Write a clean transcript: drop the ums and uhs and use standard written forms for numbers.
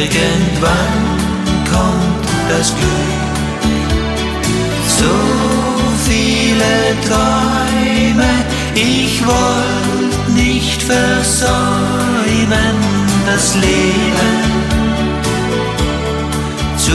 Irgendwann kommt das Glück. So viele Träume, ich wollte nicht versäumen, das Leben